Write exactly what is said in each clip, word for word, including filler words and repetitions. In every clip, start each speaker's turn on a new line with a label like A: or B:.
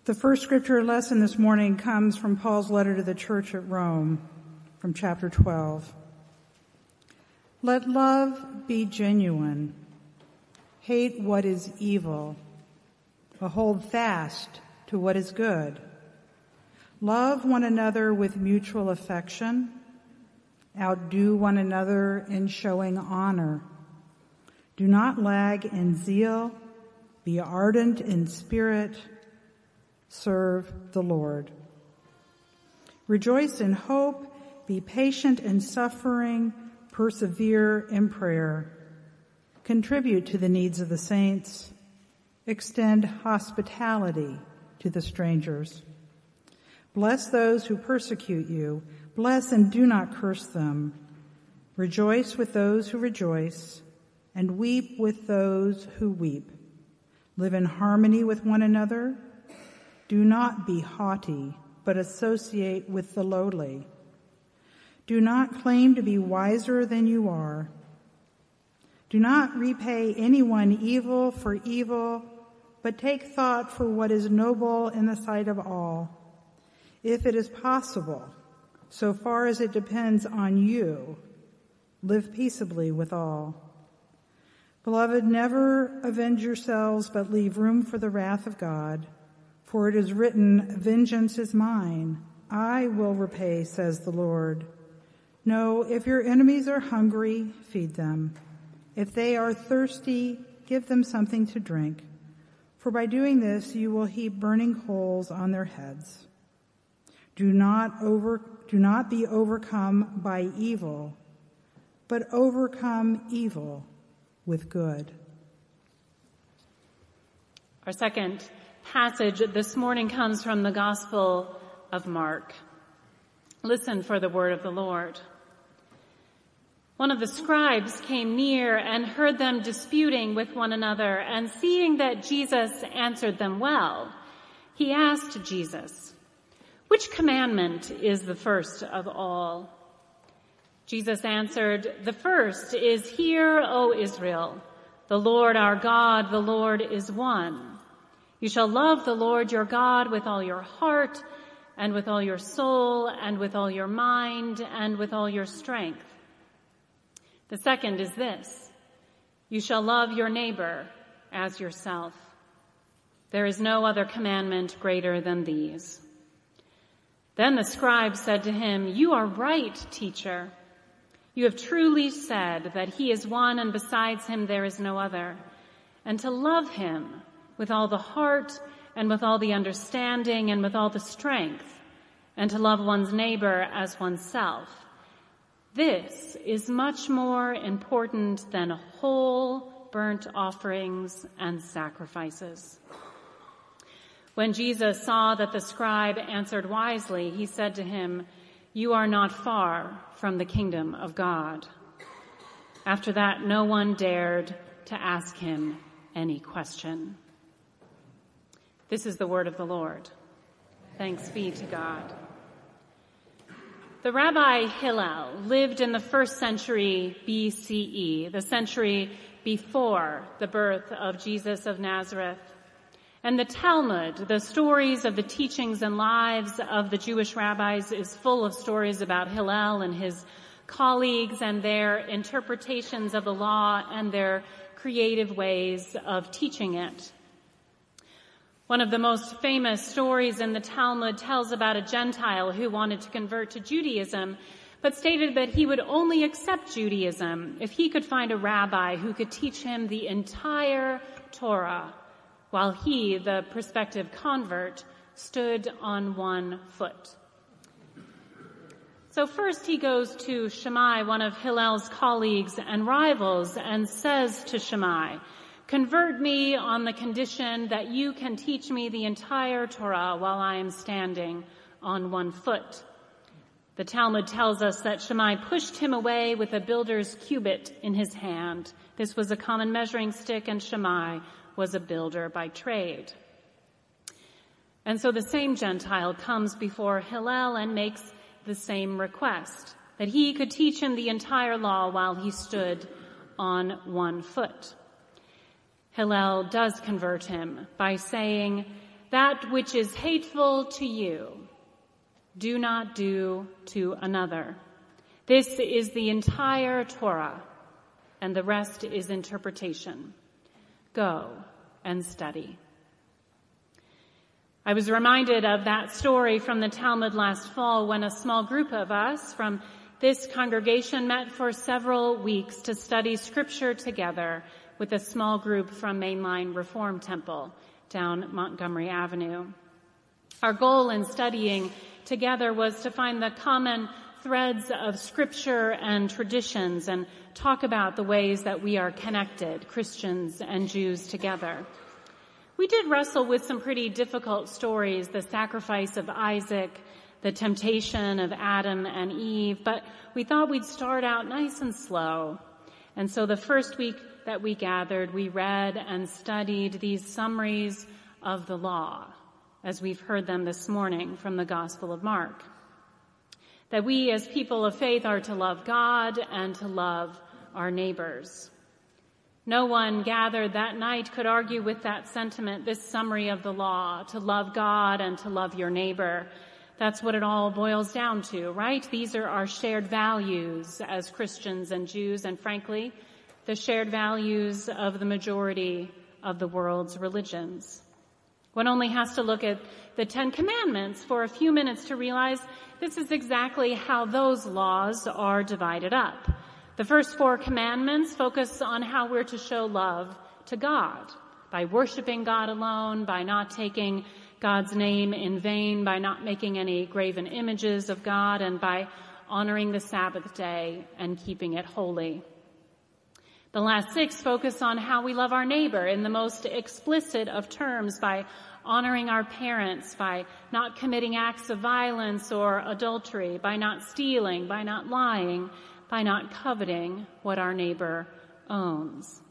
A: The first scripture lesson this morning comes from Paul's letter to the church at Rome, from chapter twelve. Let love be genuine. Hate what is evil, but hold fast to what is good. Love one another with mutual affection. Outdo one another in showing honor. Do not lag in zeal. Be ardent in spirit. Serve the Lord. Rejoice in hope. Be patient in suffering. Persevere in prayer. Contribute to the needs of the saints. Extend hospitality to the strangers. Bless those who persecute you. Bless and do not curse them. Rejoice with those who rejoice, and weep with those who weep. Live in harmony with one another. Do not be haughty, but associate with the lowly. Do not claim to be wiser than you are. Do not repay anyone evil for evil, but take thought for what is noble in the sight of all. If it is possible, so far as it depends on you, live peaceably with all. Beloved, never avenge yourselves, but leave room for the wrath of God. For it is written, vengeance is mine. I will repay, says the Lord. No, if your enemies are hungry, feed them. If they are thirsty, give them something to drink. For by doing this, you will heap burning coals on their heads. Do not over, do not be overcome by evil, but overcome evil with good.
B: Our second passage this morning comes from the Gospel of Mark. Listen for the word of the Lord. One of the scribes came near and heard them disputing with one another, and seeing that Jesus answered them well, he asked Jesus, "Which commandment is the first of all?" Jesus answered, "The first is, Hear, O Israel, the Lord our God, the Lord is one. You shall love the Lord your God with all your heart, and with all your soul, and with all your mind, and with all your strength. The second is this, you shall love your neighbor as yourself. There is no other commandment greater than these." Then the scribe said to him, "You are right, teacher. You have truly said that he is one, and besides him there is no other, and to love him with all the heart, and with all the understanding, and with all the strength, and to love one's neighbor as oneself. This is much more important than whole burnt offerings and sacrifices." When Jesus saw that the scribe answered wisely, he said to him, "You are not far from the kingdom of God." After that, no one dared to ask him any question. This is the word of the Lord. Thanks be to God. The Rabbi Hillel lived in the first century B C E, the century before the birth of Jesus of Nazareth. And the Talmud, the stories of the teachings and lives of the Jewish rabbis, is full of stories about Hillel and his colleagues and their interpretations of the law and their creative ways of teaching it. One of the most famous stories in the Talmud tells about a Gentile who wanted to convert to Judaism, but stated that he would only accept Judaism if he could find a rabbi who could teach him the entire Torah, while he, the prospective convert, stood on one foot. So first he goes to Shammai, one of Hillel's colleagues and rivals, and says to Shammai, "Convert me on the condition that you can teach me the entire Torah while I am standing on one foot." The Talmud tells us that Shammai pushed him away with a builder's cubit in his hand. This was a common measuring stick, and Shammai was a builder by trade. And so the same Gentile comes before Hillel and makes the same request, that he could teach him the entire law while he stood on one foot. Hillel does convert him by saying, That which is hateful to you, do not do to another. This is the entire Torah, and the rest is interpretation. Go and study. I was reminded of that story from the Talmud last fall when a small group of us from this congregation met for several weeks to study scripture together with a small group from Mainline Reform Temple down Montgomery Avenue. Our goal in studying together was to find the common threads of scripture and traditions and talk about the ways that we are connected, Christians and Jews together. We did wrestle with some pretty difficult stories, the sacrifice of Isaac, the temptation of Adam and Eve, but we thought we'd start out nice and slow. And so the first week that we gathered, we read and studied these summaries of the law, as we've heard them this morning from the Gospel of Mark. That we as people of faith are to love God and to love our neighbors. No one gathered that night could argue with that sentiment, this summary of the law, to love God and to love your neighbor. That's what it all boils down to, right? These are our shared values as Christians and Jews, and frankly, the shared values of the majority of the world's religions. One only has to look at the Ten Commandments for a few minutes to realize this is exactly how those laws are divided up. The first four commandments focus on how we're to show love to God by worshiping God alone, by not taking God's name in vain, by not making any graven images of God, and by honoring the Sabbath day and keeping it holy. The last six focus on how we love our neighbor in the most explicit of terms by honoring our parents, by not committing acts of violence or adultery, by not stealing, by not lying, by not coveting what our neighbor owns.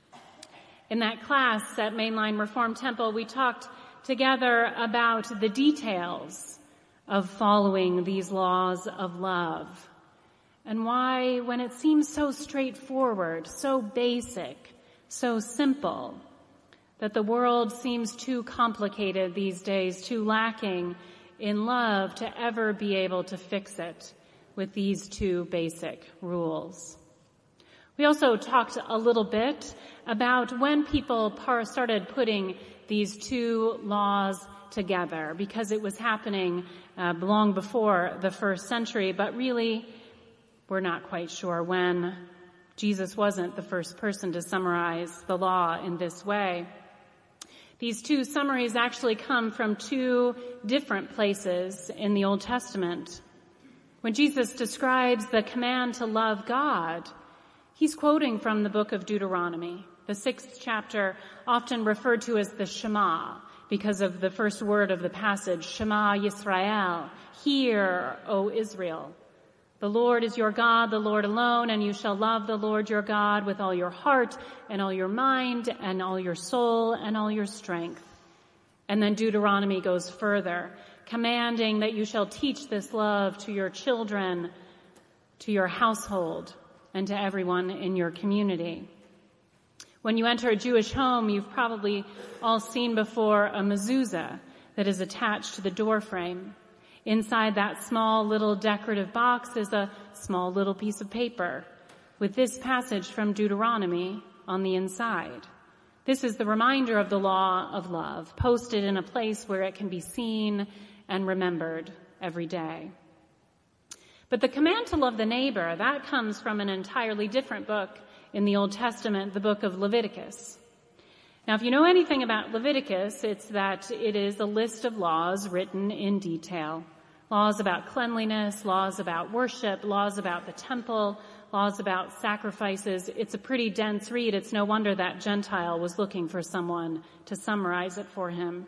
B: In that class at Mainline Reform Temple, we talked together about the details of following these laws of love and why, when it seems so straightforward, so basic, so simple, that the world seems too complicated these days, too lacking in love to ever be able to fix it with these two basic rules. We also talked a little bit about when people par- started putting these two laws together, because it was happening uh, long before the first century, but really we're not quite sure when. Jesus wasn't the first person to summarize the law in this way. These two summaries actually come from two different places in the Old Testament. When Jesus describes the command to love God, he's quoting from the book of Deuteronomy, the sixth chapter, often referred to as the Shema, because of the first word of the passage, Shema Yisrael, hear, O Israel. The Lord is your God, the Lord alone, and you shall love the Lord your God with all your heart and all your mind and all your soul and all your strength. And then Deuteronomy goes further, commanding that you shall teach this love to your children, to your household, and to everyone in your community. When you enter a Jewish home, you've probably all seen before a mezuzah that is attached to the doorframe. Inside that small little decorative box is a small little piece of paper with this passage from Deuteronomy on the inside. This is the reminder of the law of love, posted in a place where it can be seen and remembered every day. But the command to love the neighbor, that comes from an entirely different book in the Old Testament, the book of Leviticus. Now, if you know anything about Leviticus, it's that it is a list of laws written in detail. Laws about cleanliness, laws about worship, laws about the temple, laws about sacrifices. It's a pretty dense read. It's no wonder that Gentile was looking for someone to summarize it for him.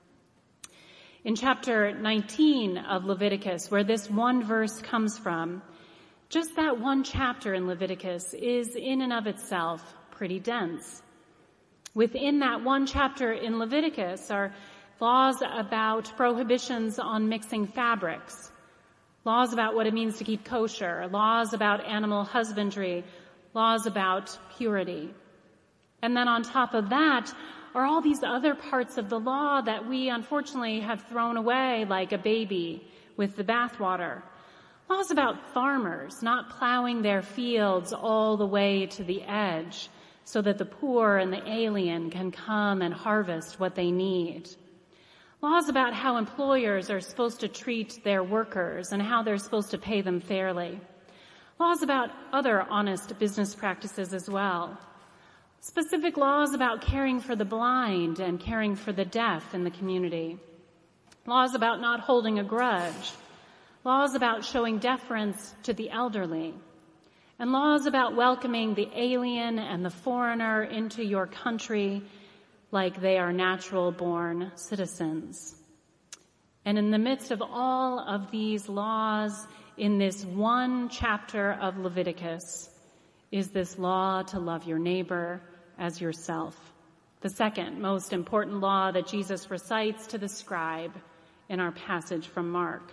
B: In chapter nineteen of Leviticus, where this one verse comes from, just that one chapter in Leviticus is in and of itself pretty dense. Within that one chapter in Leviticus are laws about prohibitions on mixing fabrics, laws about what it means to keep kosher, laws about animal husbandry, laws about purity. And then on top of that are all these other parts of the law that we unfortunately have thrown away like a baby with the bathwater. Laws about farmers not plowing their fields all the way to the edge so that the poor and the alien can come and harvest what they need. Laws about how employers are supposed to treat their workers and how they're supposed to pay them fairly. Laws about other honest business practices as well. Specific laws about caring for the blind and caring for the deaf in the community. Laws about not holding a grudge. Laws about showing deference to the elderly. And laws about welcoming the alien and the foreigner into your country like they are natural-born citizens. And in the midst of all of these laws, in this one chapter of Leviticus, is this law to love your neighbor as yourself, the second most important law that Jesus recites to the scribe in our passage from Mark.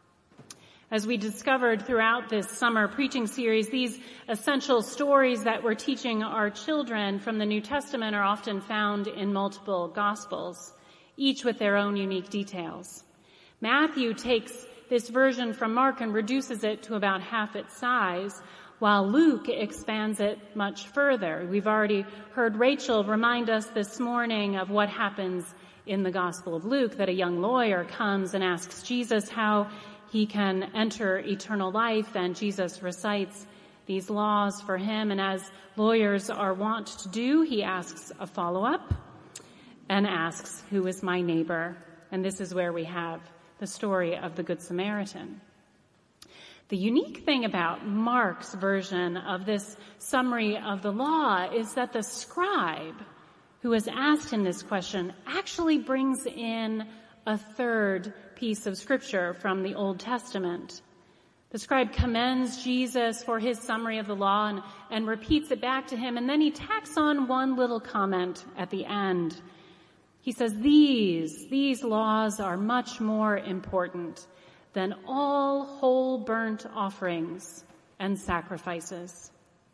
B: As we discovered throughout this summer preaching series, these essential stories that we're teaching our children from the New Testament are often found in multiple Gospels, each with their own unique details. Matthew takes this version from Mark and reduces it to about half its size, while Luke expands it much further. We've already heard Rachel remind us this morning of what happens in the Gospel of Luke, that a young lawyer comes and asks Jesus how he can enter eternal life, and Jesus recites these laws for him. And as lawyers are wont to do, he asks a follow-up and asks, who is my neighbor? And this is where we have the story of the Good Samaritan. The unique thing about Mark's version of this summary of the law is that the scribe who is asked in this question actually brings in a third piece of scripture from the Old Testament. The scribe commends Jesus for his summary of the law and, and repeats it back to him, and then he tacks on one little comment at the end. He says, these, these laws are much more important than all whole burnt offerings and sacrifices.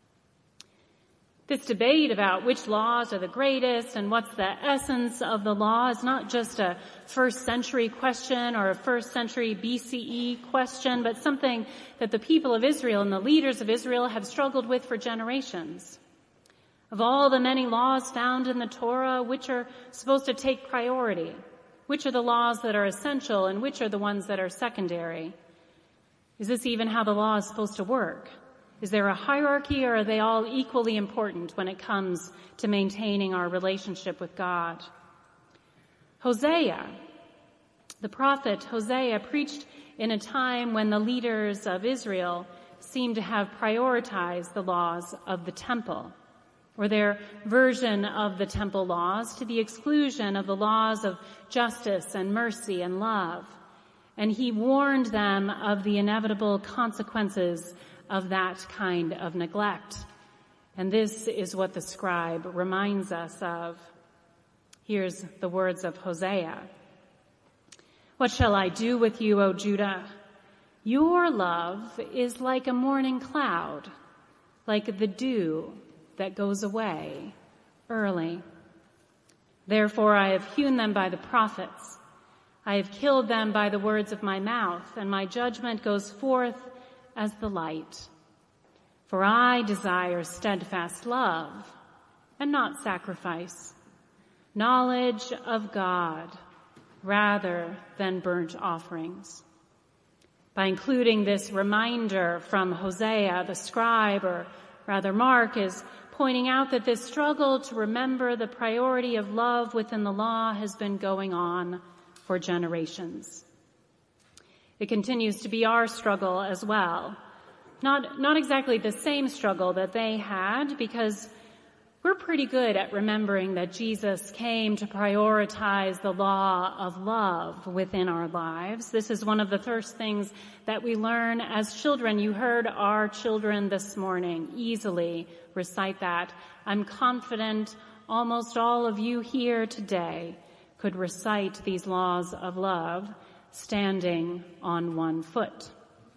B: This debate about which laws are the greatest and what's the essence of the law is not just a first century question or a first century B C E question, but something that the people of Israel and the leaders of Israel have struggled with for generations. Of all the many laws found in the Torah, which are supposed to take priority? Which are the laws that are essential and which are the ones that are secondary? Is this even how the law is supposed to work? Is there a hierarchy, or are they all equally important when it comes to maintaining our relationship with God? Hosea, the prophet Hosea, preached in a time when the leaders of Israel seemed to have prioritized the laws of the temple, or their version of the temple laws, to the exclusion of the laws of justice and mercy and love. And he warned them of the inevitable consequences of that kind of neglect. And this is what the scribe reminds us of. Here's the words of Hosea. What shall I do with you, O Judah? Your love is like a morning cloud, like the dew that goes away early. Therefore I have hewn them by the prophets. I have killed them by the words of my mouth, and my judgment goes forth as the light. For I desire steadfast love and not sacrifice, knowledge of God rather than burnt offerings. By including this reminder from Hosea, the scribe, or rather Mark, is pointing out that this struggle to remember the priority of love within the law has been going on for generations. It continues to be our struggle as well. Not, not exactly the same struggle that they had, because we're pretty good at remembering that Jesus came to prioritize the law of love within our lives. This is one of the first things that we learn as children. You heard our children this morning easily recite that. I'm confident almost all of you here today could recite these laws of love standing on one foot.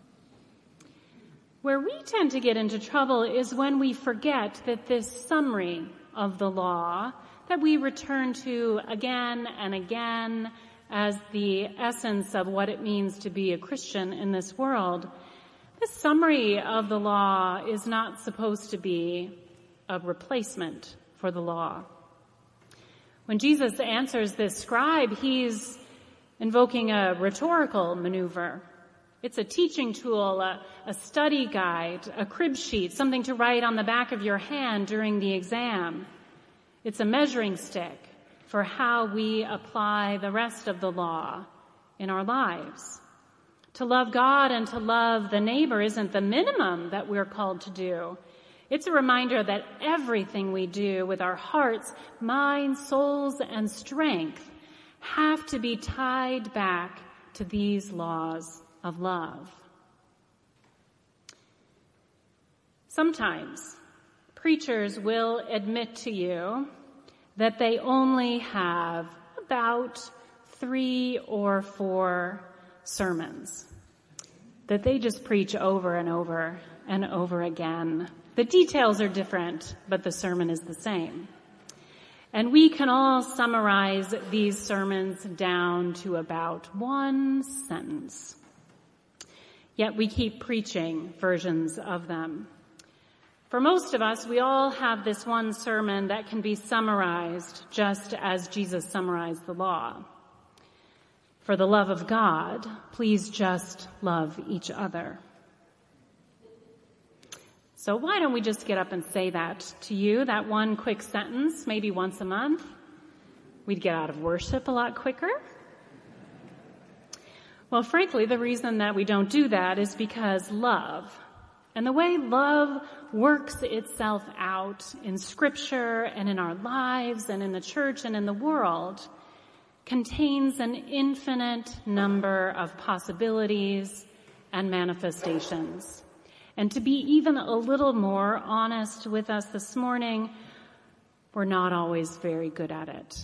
B: Where we tend to get into trouble is when we forget that this summary of the law that we return to again and again as the essence of what it means to be a Christian in this world. This summary of the law is not supposed to be a replacement for the law. When Jesus answers this scribe, he's invoking a rhetorical maneuver. It's a teaching tool, a, a study guide, a crib sheet, something to write on the back of your hand during the exam. It's a measuring stick for how we apply the rest of the law in our lives. To love God and to love the neighbor isn't the minimum that we're called to do. It's a reminder that everything we do with our hearts, minds, souls, and strength have to be tied back to these laws of love. Sometimes preachers will admit to you that they only have about three or four sermons that they just preach over and over and over again. The details are different, but the sermon is the same. And we can all summarize these sermons down to about one sentence. Yet we keep preaching versions of them. For most of us, we all have this one sermon that can be summarized just as Jesus summarized the law. For the love of God, please just love each other. So why don't we just get up and say that to you, that one quick sentence, maybe once a month? We'd get out of worship a lot quicker. Well, frankly, the reason that we don't do that is because love, and the way love works itself out in Scripture and in our lives and in the church and in the world, contains an infinite number of possibilities and manifestations. And to be even a little more honest with us this morning, we're not always very good at it.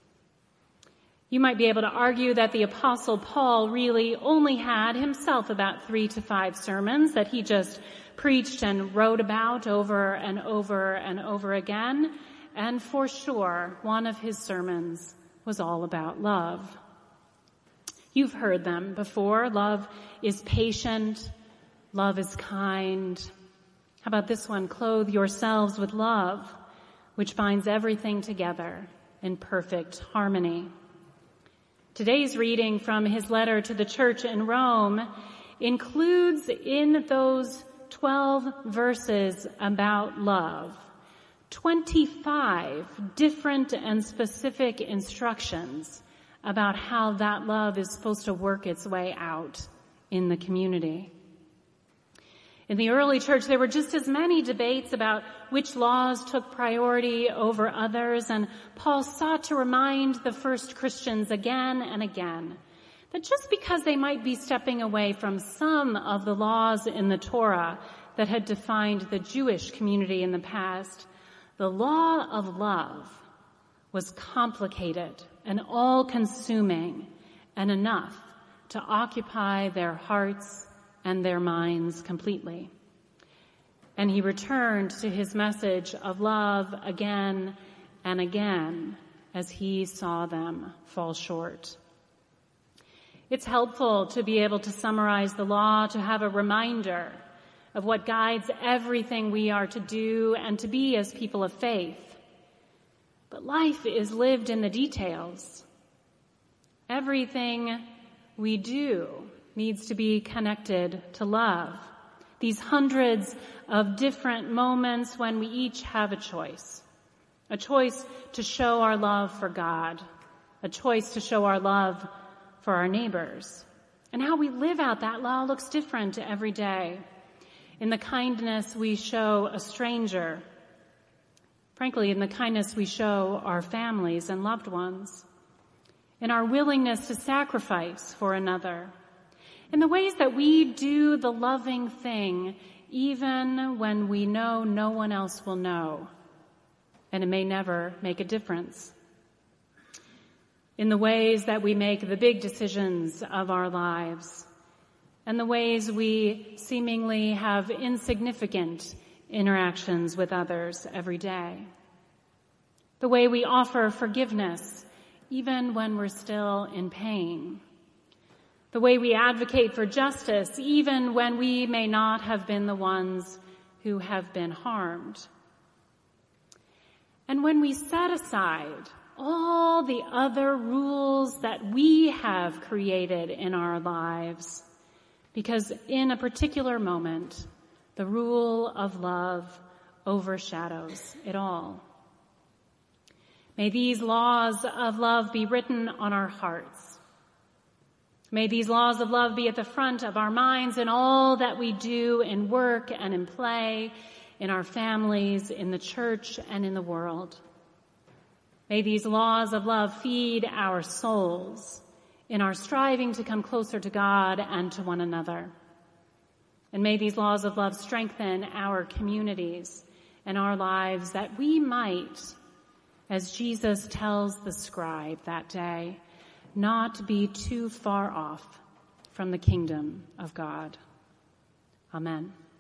B: You might be able to argue that the Apostle Paul really only had himself about three to five sermons that he just preached and wrote about over and over and over again. And for sure, one of his sermons was all about love. You've heard them before. Love is patient. Love is kind. How about this one? Clothe yourselves with love, which binds everything together in perfect harmony. Today's reading from his letter to the church in Rome includes in those twelve verses about love twenty-five different and specific instructions about how that love is supposed to work its way out in the community. In the early church, there were just as many debates about which laws took priority over others, and Paul sought to remind the first Christians again and again that just because they might be stepping away from some of the laws in the Torah that had defined the Jewish community in the past, the law of love was complicated and all-consuming and enough to occupy their hearts and their minds completely. And he returned to his message of love again and again as he saw them fall short. It's helpful to be able to summarize the law, to have a reminder of what guides everything we are to do and to be as people of faith. But life is lived in the details. Everything we do needs to be connected to love. These hundreds of different moments when we each have a choice. A choice to show our love for God. A choice to show our love for our neighbors. And how we live out that law looks different every day. In the kindness we show a stranger. Frankly, in the kindness we show our families and loved ones. In our willingness to sacrifice for another. In the ways that we do the loving thing, even when we know no one else will know, and it may never make a difference. In the ways that we make the big decisions of our lives, and the ways we seemingly have insignificant interactions with others every day. the way we offer forgiveness even when we're still in pain, the way we advocate for justice even when we may not have been the ones who have been harmed. And when we set aside all the other rules that we have created in our lives, because in a particular moment, the rule of love overshadows it all. May these laws of love be written on our hearts. May these laws of love be at the front of our minds in all that we do in work and in play, in our families, in the church, and in the world. May these laws of love feed our souls in our striving to come closer to God and to one another. And may these laws of love strengthen our communities and our lives, that we might, as Jesus tells the scribe that day, not be too far off from the kingdom of God. Amen.